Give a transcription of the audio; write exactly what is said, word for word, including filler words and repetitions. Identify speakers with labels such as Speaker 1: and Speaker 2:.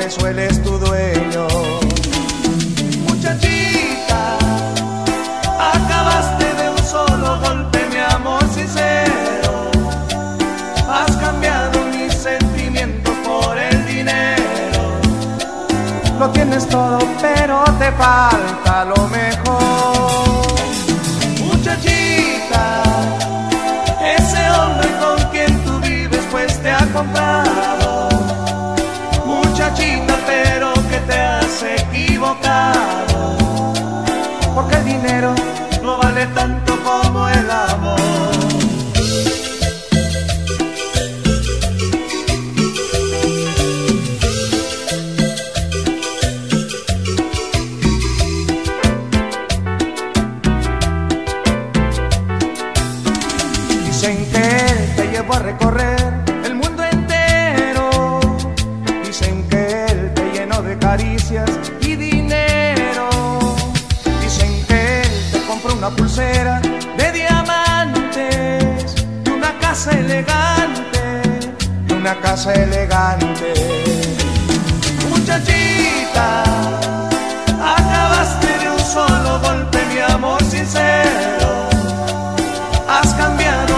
Speaker 1: eso él es tu dueño. Muchachita, acabaste de un solo golpe mi amor sincero. Has cambiado mis sentimientos por el dinero. Lo tienes todo, pero te falta lo mejor. Muchachita, ese hombre con quien tú vives pues te ha comprado. Muchachita, pero que te has equivocado, porque el dinero no vale tanto como el amor. Dicen que te llevo a recorrer el mundo entero. Dicen que él te llenó de caricias y dinero. Dicen que él te compró una pulsera de diamantes y una casa elegante, y una casa elegante. Muchachita, acabaste de un solo golpe mi amor sincero. Has cambiado